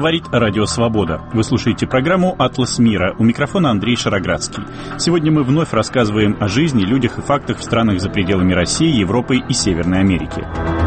Говорит Радио Свобода. Вы слушаете программу «Атлас мира». У микрофона Андрей Шароградский. Сегодня мы вновь рассказываем о жизни, людях и фактах в странах за пределами России, Европы и Северной Америки.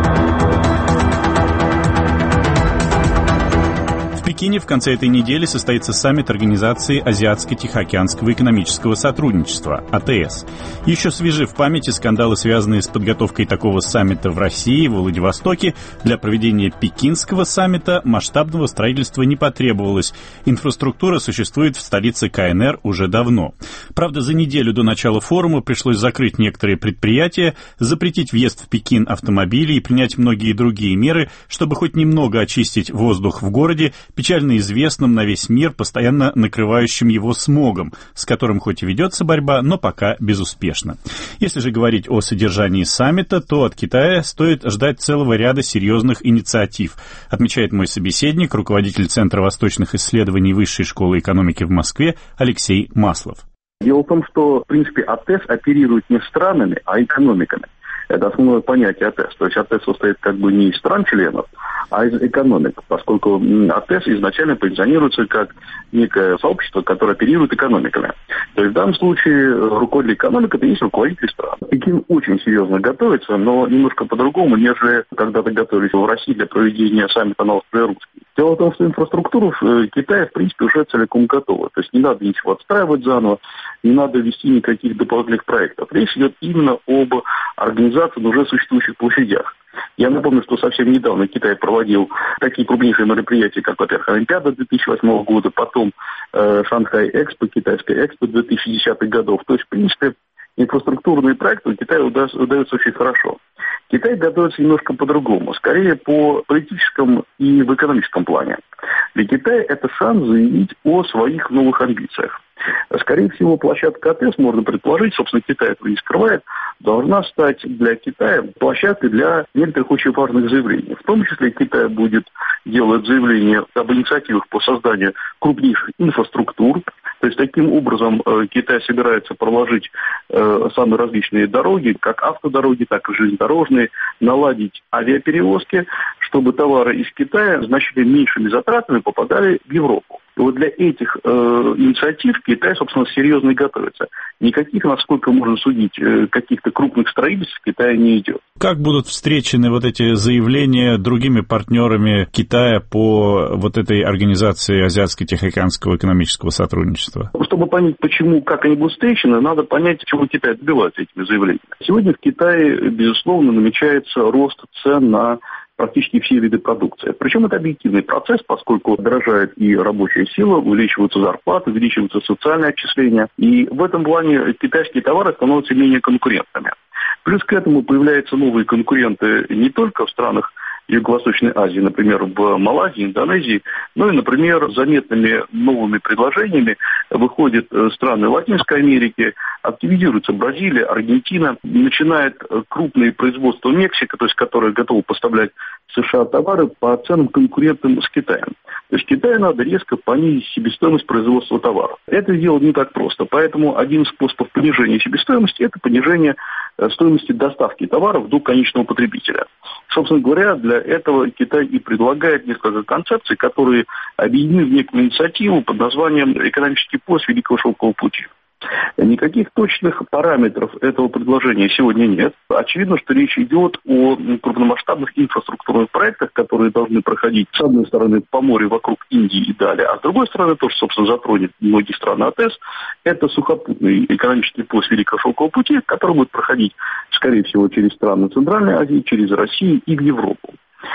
В Пекине в конце этой недели состоится саммит Организации Азиатско-Тихоокеанского экономического сотрудничества, АТС. Еще свежи в памяти скандалы, связанные с подготовкой такого саммита в России, в Владивостоке. Для проведения пекинского саммита масштабного строительства не потребовалось. Инфраструктура существует в столице КНР уже давно. Правда, за неделю до начала форума пришлось закрыть некоторые предприятия, запретить въезд в Пекин автомобилей и принять многие другие меры, чтобы хоть немного очистить воздух в городе, печально известным на весь мир, постоянно накрывающим его смогом, с которым хоть и ведется борьба, но пока безуспешно. Если же говорить о содержании саммита, то от Китая стоит ждать целого ряда серьезных инициатив, отмечает мой собеседник, руководитель Центра восточных исследований Высшей школы экономики в Москве Алексей Маслов. Дело в том, что, в принципе, АТЭС оперирует не странами, а экономиками. Это основное понятие АТЭС. То есть АТЭС состоит как бы не из стран-членов, а из экономик, поскольку АТЭС изначально позиционируется как некое сообщество, которое оперирует экономиками. То есть в данном случае руководитель экономики – это есть руководитель стран. Пекин очень серьезно готовится, но немножко по-другому, нежели когда-то готовились в России для проведения саммита на острове Русский. Дело в том, что инфраструктура в Китае, в принципе, уже целиком готова. То есть не надо ничего отстраивать заново, не надо ввести никаких дополнительных проектов. Речь идет именно об организации на уже существующих площадях. Я напомню, что совсем недавно Китай проводил такие крупнейшие мероприятия, как, во-первых, Олимпиада 2008 года, потом Шанхай-Экспо, Китайская Экспо 2010-х годов. То есть, в принципе, инфраструктурные проекты у Китая удаются очень хорошо. Китай готовится немножко по-другому, скорее по политическому и в экономическом плане. Для Китая это шанс заявить о своих новых амбициях. Скорее всего, площадка АТЭС, можно предположить, собственно, Китай этого не скрывает, должна стать для Китая площадкой для некоторых очень важных заявлений. В том числе Китай будет делать заявления об инициативах по созданию крупнейших инфраструктур. То есть, таким образом, Китай собирается проложить самые различные дороги, как автодороги, так и железнодорожные, наладить авиаперевозки, чтобы товары из Китая значительно меньшими затратами попадали в Европу. И вот для этих инициатив Китай, собственно, серьезно и готовится. Никаких, насколько можно судить, каких-то крупных строительств в Китае не идет. Как будут встречены вот эти заявления другими партнерами Китая по вот этой организации Азиатско-Тихоокеанского экономического сотрудничества? Чтобы понять, почему, как они будут встречены, надо понять, чего Китай добивается этими заявлениями. Сегодня в Китае, безусловно, намечается рост цен на практически все виды продукции. Причем это объективный процесс, поскольку дорожает и рабочая сила, увеличиваются зарплаты, увеличиваются социальные отчисления. И в этом плане китайские товары становятся менее конкурентными. Плюс к этому появляются новые конкуренты не только в странах Юго-Восточной Азии, например, в Малайзии, Индонезии, но и, например, заметными новыми предложениями выходят страны Латинской Америки, активизируется Бразилия, Аргентина, начинает крупные производства Мексика, то есть которая готова поставлять в США товары по ценам конкурентным с Китаем. То есть Китаю надо резко понизить себестоимость производства товаров. Это сделать не так просто, поэтому один из способов понижения себестоимости – это понижение стоимости доставки товаров до конечного потребителя. Собственно говоря, для этого Китай и предлагает несколько концепций, которые объединены в некую инициативу под названием «Экономический пояс Великого Шелкового пути». Никаких точных параметров этого предложения сегодня нет. Очевидно, что речь идет о крупномасштабных инфраструктурных проектах, которые должны проходить, с одной стороны, по морю вокруг Индии и далее, а с другой стороны, тоже, собственно, затронет многие страны АТЭС, это сухопутный экономический пояс Великого Шелкового пути, который будет проходить, скорее всего, через страны Центральной Азии, через Россию и в Европу.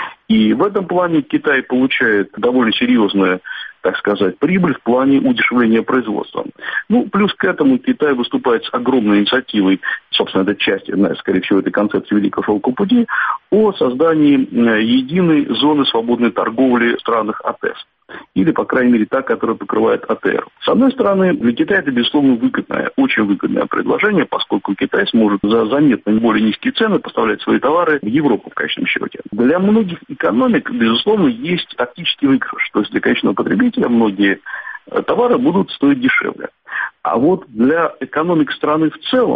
И в этом плане Китай получает довольно серьезную, так сказать, прибыль в плане удешевления производства. Ну, плюс к этому Китай выступает с огромной инициативой, собственно, это часть, скорее всего, этой концепции Великого Шелкового пути, о создании единой зоны свободной торговли в странах АТЭС. Или, по крайней мере, та, которая покрывает АТР. С одной стороны, для Китая это, безусловно, выгодное, очень выгодное предложение, поскольку Китай сможет за заметно более низкие цены поставлять свои товары в Европу в конечном счете. Для многих экономик, безусловно, есть тактический выигрыш. То есть для конечного потребителя многие товары будут стоить дешевле. А вот для экономик страны в целом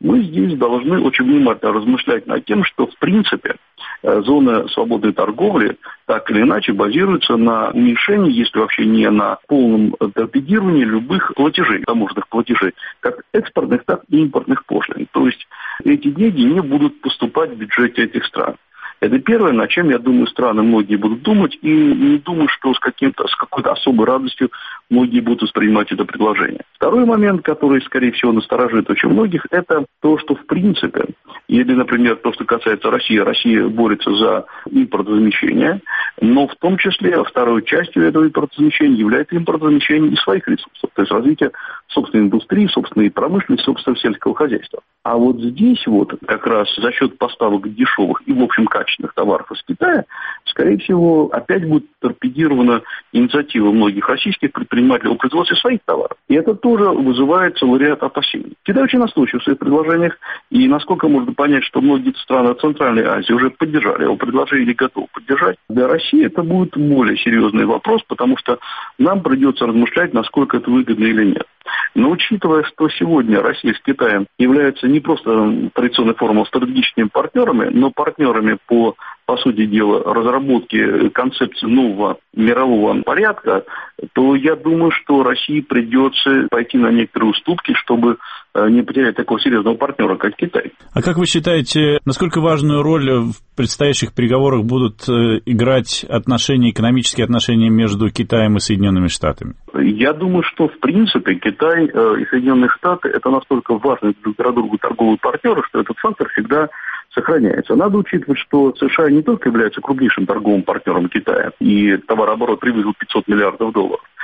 Мы здесь должны очень внимательно размышлять над тем, что в принципе зона свободной торговли так или иначе базируется на уменьшении, если вообще не на полном торпедировании любых платежей, таможенных платежей, как экспортных, так и импортных пошлин. То есть эти деньги не будут поступать в бюджет этих стран. Это первое, над чем, я думаю, страны многие будут думать, и не думаю, что с какой-то особой радостью многие будут воспринимать это предложение. Второй момент, который, скорее всего, насторожит очень многих, это то, что в принципе, или, например, то, что касается России, Россия борется за импортозамещение, но в том числе второй частью этого импортозамещения является импортозамещение и своих ресурсов, то есть развитие собственной индустрии, собственной промышленности, собственного сельского хозяйства. А вот здесь вот как раз за счет поставок дешевых и, в общем, качественных товаров из Китая, скорее всего, опять будет торпедирована инициатива многих российских предпринимателей о производстве своих товаров. И это тоже вызывает целый ряд опасений. Китай очень настойчив в своих предложениях, и насколько можно понять, что многие страны Центральной Азии уже поддержали его предложение или готовы поддержать, для России это будет более серьезный вопрос, потому что нам придется размышлять, насколько это выгодно или нет. Но учитывая, что сегодня Россия с Китаем являются не просто традиционной формой стратегическими партнерами, но партнерами по сути дела, разработки концепции нового мирового порядка, то я думаю, что России придется пойти на некоторые уступки, чтобы не потерять такого серьезного партнера, как Китай. А как вы считаете, насколько важную роль в предстоящих переговорах будут играть экономические отношения между Китаем и Соединенными Штатами? Я думаю, что в принципе Китай и Соединенные Штаты это настолько важные друг для друга торговые партнеры, что этот фактор всегда сохраняется. Надо учитывать, что США не только является крупнейшим торговым партнером Китая, и товарооборот превысил $500 миллиардов,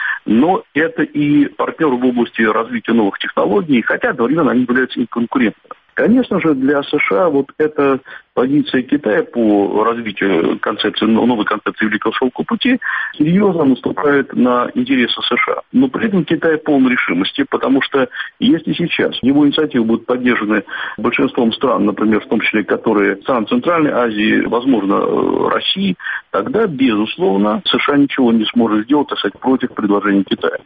но это и партнер в области развития новых технологий, хотя одновременно они являются и конкурентами. Конечно же, для США вот эта позиция Китая по развитию новой концепции Великого Шелкового пути серьезно наступает на интересы США. Но при этом Китай полон решимости, потому что если сейчас его инициативы будут поддержаны большинством стран, например, в том числе стран Центральной Азии, возможно, России, тогда, безусловно, США ничего не сможет сделать, против предложений Китая.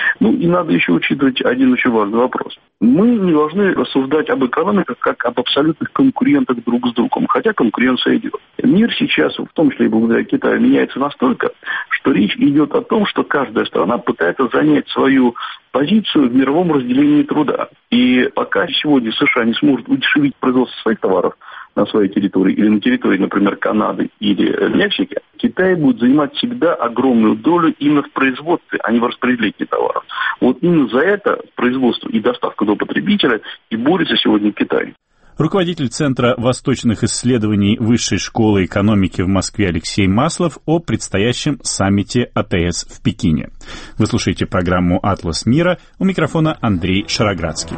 И надо еще учитывать один очень важный вопрос. Мы не должны рассуждать об экономиках как об абсолютных конкурентах друг с другом, хотя конкуренция идет. Мир сейчас, в том числе и благодаря Китаю, меняется настолько, что речь идет о том, что каждая страна пытается занять свою позицию в мировом разделении труда. И пока сегодня США не сможет удешевить производство своих товаров на своей территории или на территории, например, Канады или Мексики, Китай будет занимать всегда огромную долю именно в производстве, а не в распределении товаров. Вот именно за это производство и доставка до потребителя и борется сегодня Китай. Руководитель Центра восточных исследований Высшей школы экономики в Москве Алексей Маслов о предстоящем саммите АТС в Пекине. Вы слушаете программу «Атлас мира». У микрофона Андрей Шароградский.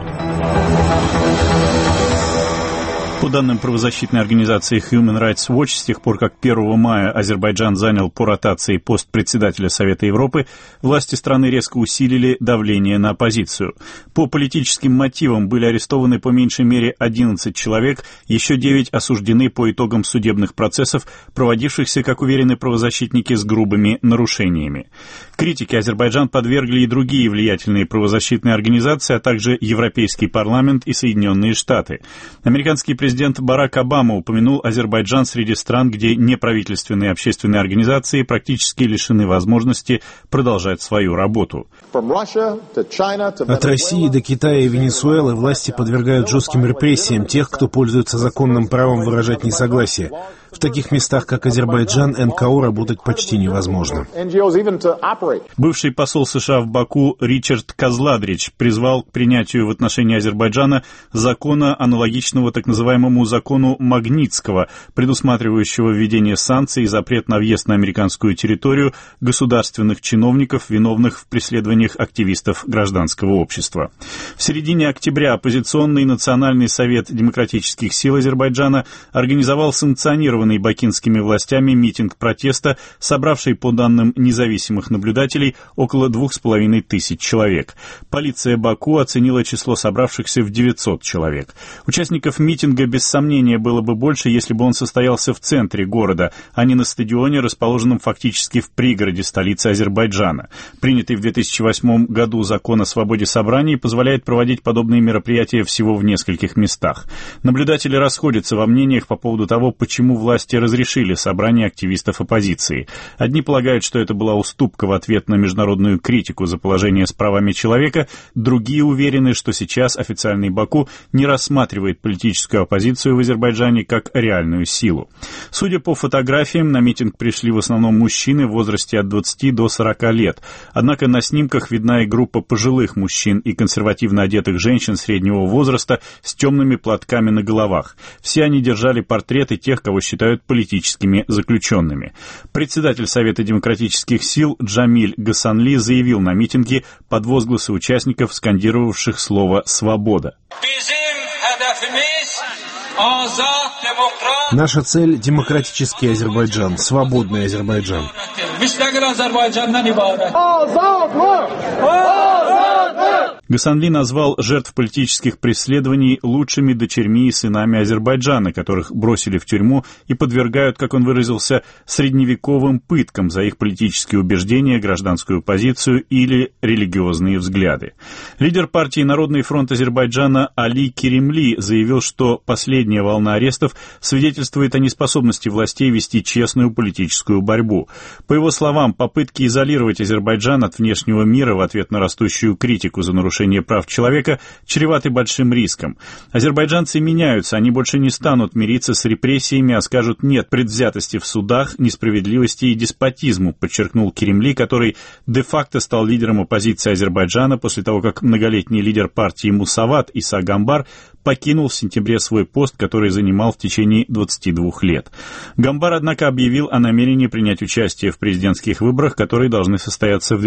По данным правозащитной организации Human Rights Watch, с тех пор, как 1 мая Азербайджан занял по ротации пост председателя Совета Европы, власти страны резко усилили давление на оппозицию. По политическим мотивам были арестованы по меньшей мере 11 человек, еще 9 осуждены по итогам судебных процессов, проводившихся, как уверены правозащитники, с грубыми нарушениями. Критике Азербайджан подвергли и другие влиятельные правозащитные организации, а также Европейский парламент и Соединенные Штаты. Американский президент Барак Обама упомянул Азербайджан среди стран, где неправительственные общественные организации практически лишены возможности продолжать свою работу. От России до Китая и Венесуэлы власти подвергают жестким репрессиям тех, кто пользуется законным правом выражать несогласие. В таких местах, как Азербайджан, НКО работать почти невозможно. Бывший посол США в Баку Ричард Козладрич призвал к принятию в отношении Азербайджана закона, аналогичного так называемому закону Магнитского, предусматривающего введение санкций и запрет на въезд на американскую территорию государственных чиновников, виновных в преследованиях активистов гражданского общества. В середине октября оппозиционный Национальный совет демократических сил Азербайджана организовал санкционированный организованный бакинскими властями митинг протеста, собравший, по данным независимых наблюдателей, около 2500 человек. Полиция Баку оценила число собравшихся в 900 человек. Участников митинга без сомнения было бы больше, если бы он состоялся в центре города, а не на стадионе, расположенном фактически в пригороде столицы Азербайджана. Принятый в 2008 году закон о свободе собраний позволяет проводить подобные мероприятия всего в нескольких местах. Наблюдатели расходятся во мнениях по поводу того, почему власти разрешили собрание активистов оппозиции. Одни полагают, что это была уступка в ответ на международную критику за положение с правами человека, другие уверены, что сейчас официальный Баку не рассматривает политическую оппозицию в Азербайджане как реальную силу. Судя по фотографиям, на митинг пришли в основном мужчины в возрасте от 20 до 40 лет. Однако на снимках видна и группа пожилых мужчин и консервативно одетых женщин среднего возраста с темными платками на головах. Все они держали портреты тех, кого считают политическими заключенными. Председатель Совета демократических сил Джамиль Гасанли заявил на митинге под возгласы участников, скандировавших слово «свобода». Наша цель — демократический Азербайджан, свободный Азербайджан. Гасанли назвал жертв политических преследований лучшими дочерьми и сынами Азербайджана, которых бросили в тюрьму и подвергают, как он выразился, средневековым пыткам за их политические убеждения, гражданскую позицию или религиозные взгляды. Лидер партии «Народный фронт Азербайджана» Али Керимли заявил, что последняя волна арестов свидетельствует о неспособности властей вести честную политическую борьбу. По его словам, попытки изолировать Азербайджан от внешнего мира в ответ на растущую критику за нарушение прав человека чреваты большим риском. Азербайджанцы меняются, они больше не станут мириться с репрессиями, а скажут «нет» предвзятости в судах, несправедливости и деспотизму, подчеркнул Керимли, который де-факто стал лидером оппозиции Азербайджана после того, как многолетний лидер партии Мусават Иса Гамбар покинул в сентябре свой пост, который занимал в течение 22 лет. Гамбар, однако, объявил о намерении принять участие в президентских выборах, которые должны состояться в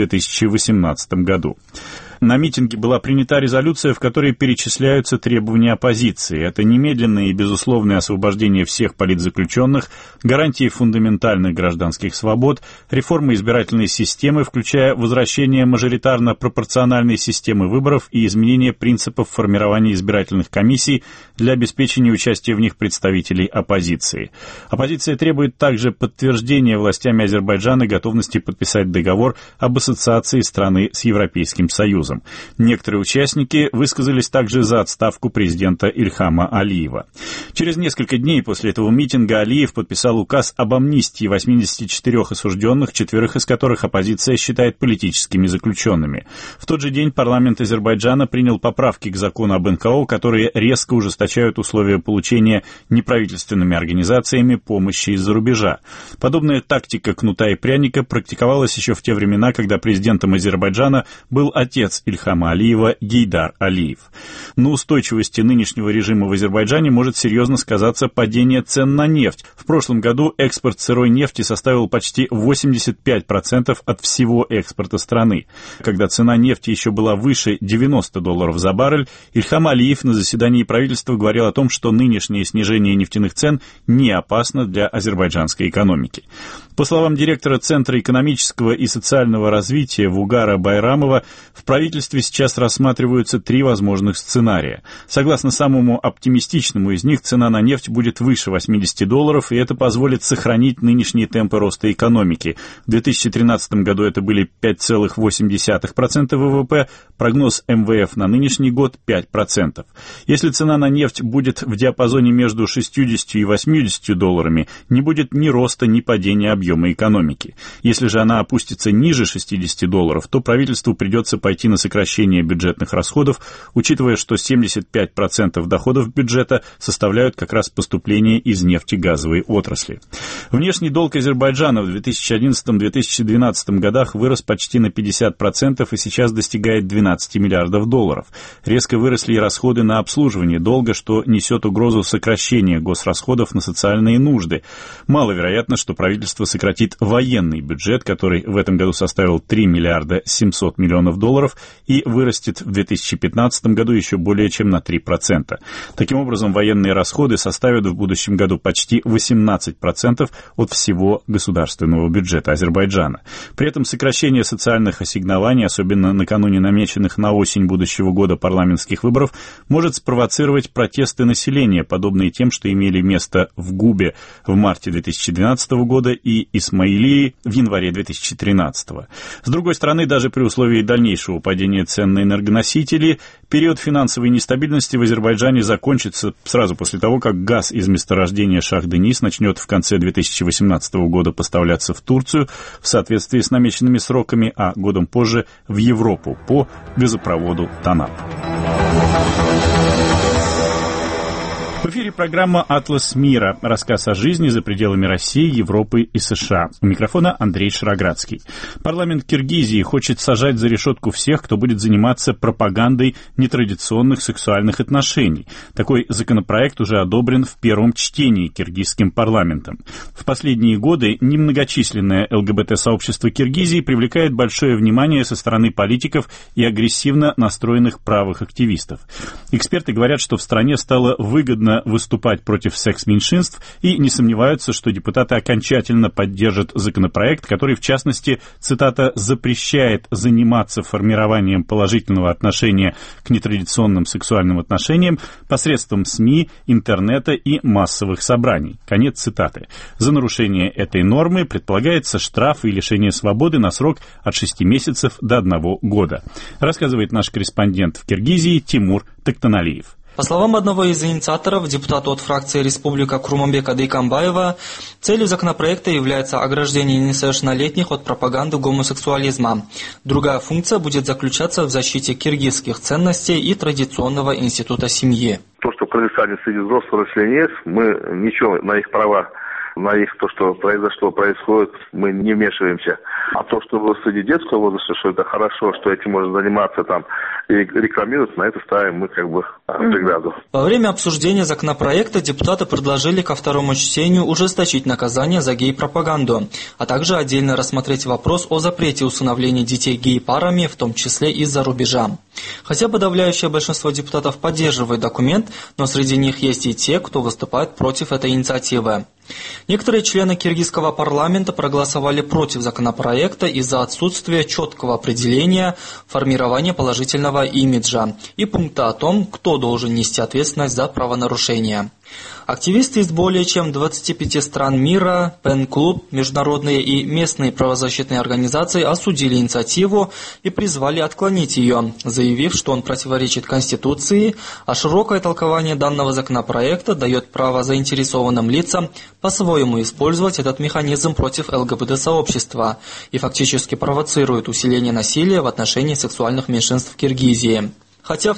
2018 году. На митинге была принята резолюция, в которой перечисляются требования оппозиции. Это немедленное и безусловное освобождение всех политзаключенных, гарантии фундаментальных гражданских свобод, реформа избирательной системы, включая возвращение мажоритарно-пропорциональной системы выборов и изменение принципов формирования избирательных комиссий для обеспечения участия в них представителей оппозиции. Оппозиция требует также подтверждения властями Азербайджана готовности подписать договор об ассоциации страны с Европейским Союзом. Некоторые участники высказались также за отставку президента Ильхама Алиева. Через несколько дней после этого митинга Алиев подписал указ об амнистии 84 осужденных, 4 из которых оппозиция считает политическими заключенными. В тот же день парламент Азербайджана принял поправки к закону об НКО, которые резко ужесточают условия получения неправительственными организациями помощи из-за рубежа. Подобная тактика кнута и пряника практиковалась еще в те времена, когда президентом Азербайджана был отец Ильхама Алиева Гейдар Алиев. На устойчивости нынешнего режима в Азербайджане может серьезно сказаться падение цен на нефть. В прошлом году экспорт сырой нефти составил почти 85% от всего экспорта страны. Когда цена нефти еще была выше $90 за баррель, Ильхам Алиев на заседании правительства говорил о том, что нынешнее снижение нефтяных цен не опасно для азербайджанской экономики. По словам директора Центра экономического и социального развития Вугара Байрамова, в правительстве сейчас рассматриваются 3 возможных сценария. Согласно самому оптимистичному из них, цена на нефть будет выше $80, и это позволит сохранить нынешние темпы роста экономики. В 2013 году это были 5,8% ВВП, прогноз МВФ на нынешний год 5%. Если цена на нефть будет в диапазоне между $60 и $80, не будет ни роста, ни падения объема экономики. Если же она опустится ниже $60, то правительству придется пойти на сокращение бюджетных расходов, учитывая, что 75% доходов бюджета составляют как раз поступления из нефтегазовой отрасли. Внешний долг Азербайджана в 2011-2012 годах вырос почти на 50% и сейчас достигает $12 миллиардов. Резко выросли и расходы на обслуживание долга, что несет угрозу сокращения госрасходов на социальные нужды. Маловероятно, что правительство сократит военный бюджет, который в этом году составил $3 миллиарда 700 миллионов, и вырастет в 2015 году еще более чем на 3%. Таким образом, военные расходы составят в будущем году почти 18% от всего государственного бюджета Азербайджана. При этом сокращение социальных ассигнований, особенно накануне намеченных на осень будущего года парламентских выборов, может спровоцировать протесты населения, подобные тем, что имели место в Губе в марте 2012 года и Исмаилии в январе 2013. С другой стороны, даже при условии дальнейшего падения цен на энергоносители, период финансовой нестабильности в Азербайджане закончится сразу после того, как газ из месторождения Шах-Денис начнет в конце 2018 года поставляться в Турцию в соответствии с намеченными сроками, а годом позже в Европу по газопроводу ТАНАП. В эфире программа «Атлас мира». Рассказ о жизни за пределами России, Европы и США. У микрофона Андрей Шароградский. Парламент Киргизии хочет сажать за решетку всех, кто будет заниматься пропагандой нетрадиционных сексуальных отношений. Такой законопроект уже одобрен в первом чтении киргизским парламентом. В последние годы немногочисленное ЛГБТ-сообщество Киргизии привлекает большое внимание со стороны политиков и агрессивно настроенных правых активистов. Эксперты говорят, что в стране стало выгодно выступать против секс-меньшинств и не сомневаются, что депутаты окончательно поддержат законопроект, который, в частности, цитата, «запрещает заниматься формированием положительного отношения к нетрадиционным сексуальным отношениям посредством СМИ, интернета и массовых собраний». Конец цитаты. За нарушение этой нормы предполагается штраф и лишение свободы на срок от 6 месяцев до 1 года. Рассказывает наш корреспондент в Киргизии Тимур Токтаналиев. По словам одного из инициаторов, депутата от фракции «Республика» Круманбека Дейкамбаева, целью законопроекта является ограждение несовершеннолетних от пропаганды гомосексуализма. Другая функция будет заключаться в защите киргизских ценностей и традиционного института семьи. То, что в Кыргызстане среди взрослых нет, мы ничего на их права, на их то, что произошло, происходит, мы не вмешиваемся. А то, что среди детского возраста, что это хорошо, что этим можно заниматься там и рекламировать, на это ставим мы преграду. Во время обсуждения законопроекта депутаты предложили ко второму чтению ужесточить наказание за гей-пропаганду, а также отдельно рассмотреть вопрос о запрете усыновления детей гей-парами, в том числе из-за рубежа. Хотя подавляющее большинство депутатов поддерживает документ, но среди них есть и те, кто выступает против этой инициативы. Некоторые члены киргизского парламента проголосовали против законопроекта из-за отсутствия четкого определения формирования положительного имиджа и пункта о том, кто должен нести ответственность за правонарушения. Активисты из более чем 25 стран мира, ПЕН-клуб, международные и местные правозащитные организации осудили инициативу и призвали отклонить ее, заявив, что он противоречит Конституции, а широкое толкование данного законопроекта дает право заинтересованным лицам по-своему использовать этот механизм против ЛГБТ-сообщества и фактически провоцирует усиление насилия в отношении сексуальных меньшинств в Киргизии. Хотя в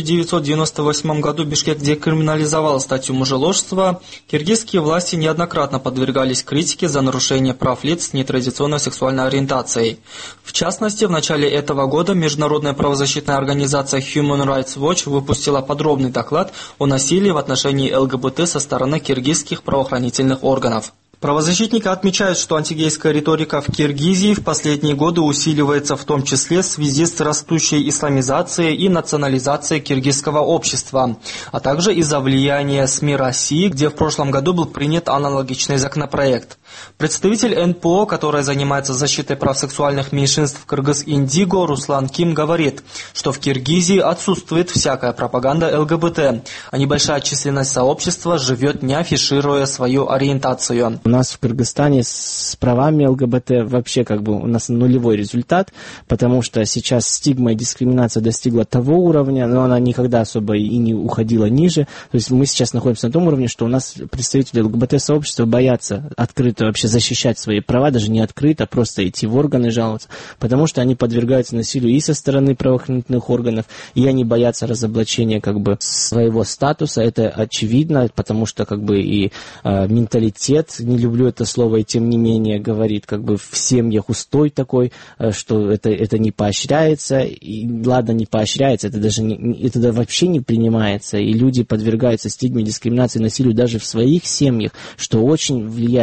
1998 году Бишкек декриминализовал статью мужеложства, киргизские власти неоднократно подвергались критике за нарушение прав лиц с нетрадиционной сексуальной ориентацией. В частности, в начале этого года международная правозащитная организация Human Rights Watch выпустила подробный доклад о насилии в отношении ЛГБТ со стороны киргизских правоохранительных органов. Правозащитники отмечают, что антигейская риторика в Киргизии в последние годы усиливается в том числе в связи с растущей исламизацией и национализацией киргизского общества, а также из-за влияния СМИ России, где в прошлом году был принят аналогичный законопроект. Представитель НПО, которая занимается защитой прав сексуальных меньшинств в Кыргыз-Индиго, Руслан Ким говорит, что в Киргизии отсутствует всякая пропаганда ЛГБТ, а небольшая численность сообщества живет, не афишируя свою ориентацию. У нас в Кыргызстане с правами ЛГБТ вообще у нас нулевой результат, потому что сейчас стигма и дискриминация достигла того уровня, но она никогда особо и не уходила ниже. То есть мы сейчас находимся на том уровне, что у нас представители ЛГБТ-сообщества боятся открыто вообще защищать свои права, даже не открыто, просто идти в органы жаловаться, потому что они подвергаются насилию и со стороны правоохранительных органов, и они боятся разоблачения своего статуса. Это очевидно, потому что и менталитет, не люблю это слово, и тем не менее говорит, в семьях устой такой, что это не поощряется, и ладно, не поощряется, это вообще не принимается, и люди подвергаются стигме, дискриминации, насилию даже в своих семьях, что очень влияет. Это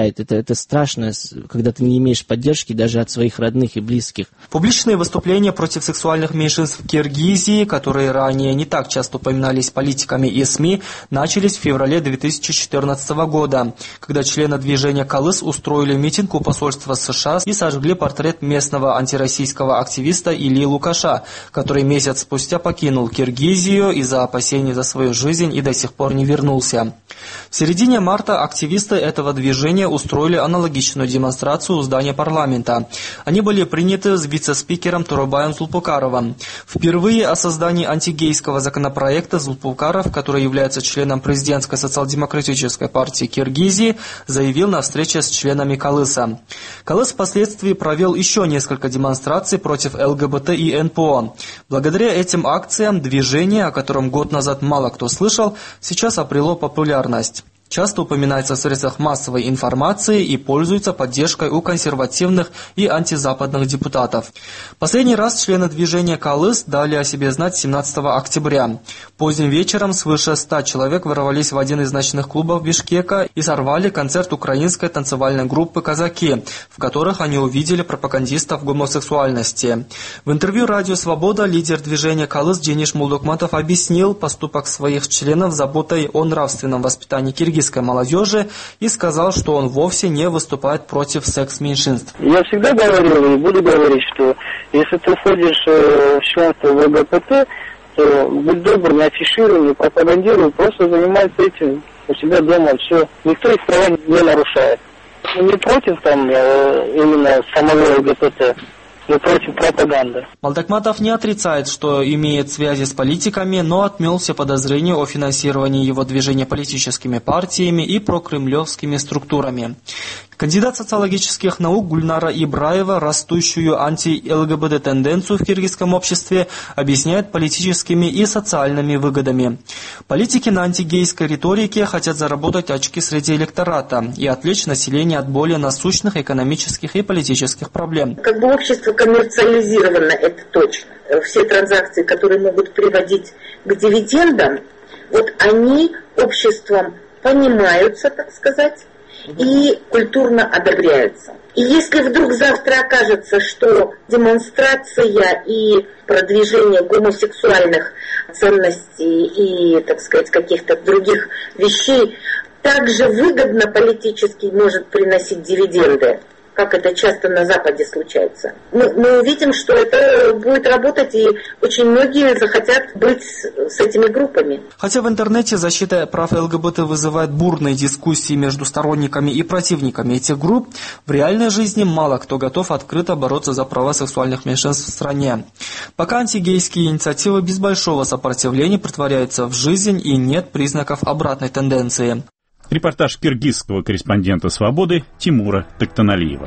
это страшно, когда ты не имеешь поддержки даже от своих родных и близких. Публичные выступления против сексуальных меньшинств в Киргизии, которые ранее не так часто упоминались политиками и СМИ, начались в феврале 2014 года, когда члены движения «Калыс» устроили митинг у посольства США и сожгли портрет местного антироссийского активиста Ильи Лукаша, который месяц спустя покинул Киргизию из-за опасений за свою жизнь и до сих пор не вернулся. В середине марта активисты этого движения устроили аналогичную демонстрацию у здания парламента. Они были приняты с вице-спикером Турабаем Зулпукаровым. Впервые о создании антигейского законопроекта Зулпукаров, который является членом президентской социал-демократической партии Киргизии, заявил на встрече с членами «Калыса». «Калыс» впоследствии провел еще несколько демонстраций против ЛГБТ и НПО. Благодаря этим акциям движение, о котором год назад мало кто слышал, сейчас обрело популярность. Часто упоминается в средствах массовой информации и пользуется поддержкой у консервативных и антизападных депутатов. Последний раз члены движения «Калыс» дали о себе знать 17 октября. Поздним вечером свыше 100 человек ворвались в один из ночных клубов Бишкека и сорвали концерт украинской танцевальной группы «Казаки», в которых они увидели пропагандистов гомосексуальности. В интервью «Радио Свобода» лидер движения «Калыс» Денис Мулдокматов объяснил поступок своих членов заботой о нравственном воспитании киргизской молодежи и сказал, что он вовсе не выступает против секс-меньшинств. Я всегда говорил и буду говорить, что если ты входишь в членство в ЛГБТ, то будь добр, не афишируй, не пропагандируй, просто занимайся этим у себя дома, все. Никто их права не нарушает. Не против там именно самого ЛГБТ, но против пропаганды. Мулдокматов не отрицает, что имеет связи с политиками, но отмел все подозрения о финансировании его движения политическими партиями и прокремлевскими структурами. Кандидат социологических наук Гульнара Ибраева растущую анти-ЛГБТ-тенденцию в киргизском обществе объясняет политическими и социальными выгодами. Политики на антигейской риторике хотят заработать очки среди электората и отвлечь население от более насущных экономических и политических проблем. Как бы общество коммерциализировано, это точно. Все транзакции, которые могут приводить к дивидендам, вот они обществом понимаются, так сказать, и культурно одобряются. И если вдруг завтра окажется, что демонстрация и продвижение гомосексуальных ценностей и, так сказать, каких-то других вещей также выгодно политически может приносить дивиденды, как это часто на Западе случается, мы увидим, что это будет работать, и очень многие захотят быть с этими группами. Хотя в интернете защита прав ЛГБТ вызывает бурные дискуссии между сторонниками и противниками этих групп, в реальной жизни мало кто готов открыто бороться за права сексуальных меньшинств в стране. Пока антигейские инициативы без большого сопротивления претворяются в жизнь и нет признаков обратной тенденции. Репортаж киргизского корреспондента «Свободы» Тимура Токтаналиева.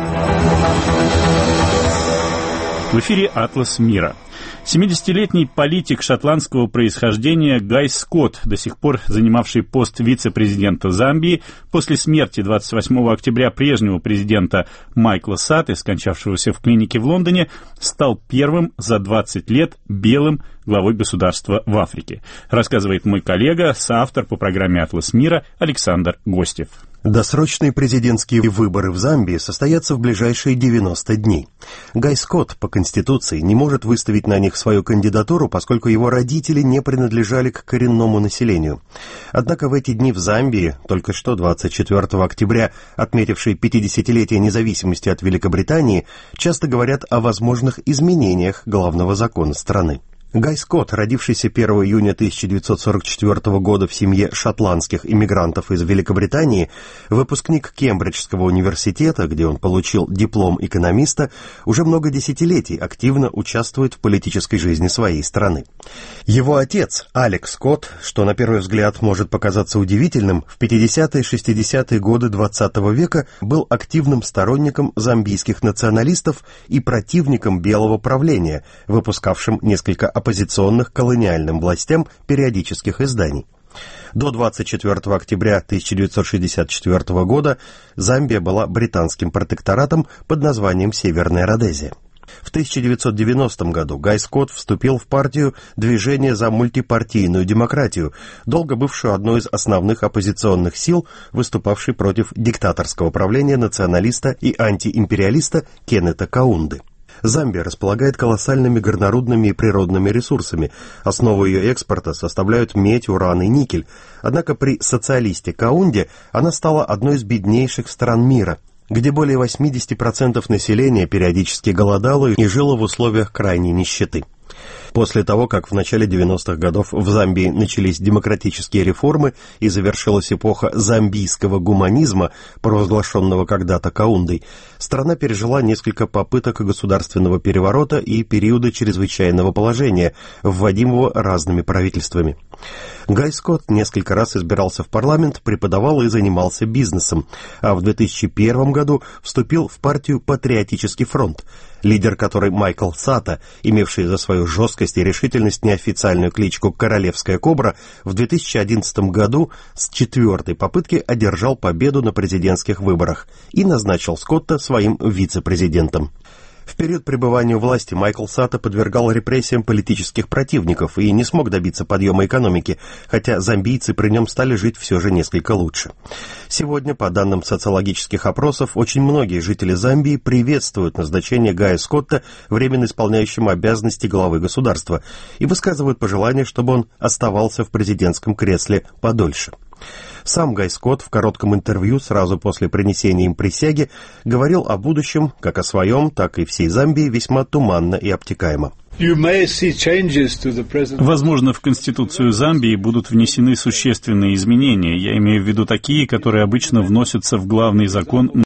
В эфире «Атлас мира». 70-летний политик шотландского происхождения Гай Скотт, до сих пор занимавший пост вице-президента Замбии, после смерти 28 октября прежнего президента Майкла Саты, скончавшегося в клинике в Лондоне, стал первым за 20 лет белым главой государства в Африке. Рассказывает мой коллега, соавтор по программе «Атлас мира» Александр Гостев. Досрочные президентские выборы в Замбии состоятся в ближайшие 90 дней. Гай Скотт по Конституции не может выставить на них свою кандидатуру, поскольку его родители не принадлежали к коренному населению. Однако в эти дни в Замбии, только что 24 октября, отметившей 50-летие независимости от Великобритании, часто говорят о возможных изменениях главного закона страны. Гай Скотт, родившийся 1 июня 1944 года в семье шотландских иммигрантов из Великобритании, выпускник Кембриджского университета, где он получил диплом экономиста, уже много десятилетий активно участвует в политической жизни своей страны. Его отец, Алекс Скотт, что на первый взгляд может показаться удивительным, в 50-60-е годы XX века был активным сторонником замбийских националистов и противником белого правления, выпускавшим несколько оппозиционных колониальным властям периодических изданий. До 24 октября 1964 года Замбия была британским протекторатом под названием Северная Родезия. В 1990 году Гай Скотт вступил в партию «Движение за мультипартийную демократию», долго бывшую одной из основных оппозиционных сил, выступавшей против диктаторского правления националиста и антиимпериалиста Кеннета Каунды. Замбия располагает колоссальными горнорудными и природными ресурсами. Основу ее экспорта составляют медь, уран и никель. Однако при социалисте Каунде она стала одной из беднейших стран мира, где более 80% населения периодически голодало и жило в условиях крайней нищеты. После того, как в начале 90-х годов в Замбии начались демократические реформы и завершилась эпоха замбийского гуманизма, провозглашенного когда-то Каундой, страна пережила несколько попыток государственного переворота и периода чрезвычайного положения, вводимого разными правительствами. Гай Скотт несколько раз избирался в парламент, преподавал и занимался бизнесом, а в 2001 году вступил в партию «Патриотический фронт», лидер которой Майкл Сата, имевший за свою жесткость и решительность неофициальную кличку «Королевская кобра», в 2011 году с 4-й попытки одержал победу на президентских выборах и назначил Скотта своим вице-президентом. В период пребывания у власти Майкл Сата подвергал репрессиям политических противников и не смог добиться подъема экономики, хотя замбийцы при нем стали жить все же несколько лучше. Сегодня, по данным социологических опросов, очень многие жители Замбии приветствуют назначение Гая Скотта временно исполняющим обязанности главы государства и высказывают пожелание, чтобы он оставался в президентском кресле подольше. Сам Гай Скотт в коротком интервью сразу после принесения им присяги говорил о будущем, как о своем, так и всей Замбии, весьма туманно и обтекаемо. Возможно, в Конституцию Замбии будут внесены существенные изменения. Я имею в виду такие, которые обычно вносятся в главный закон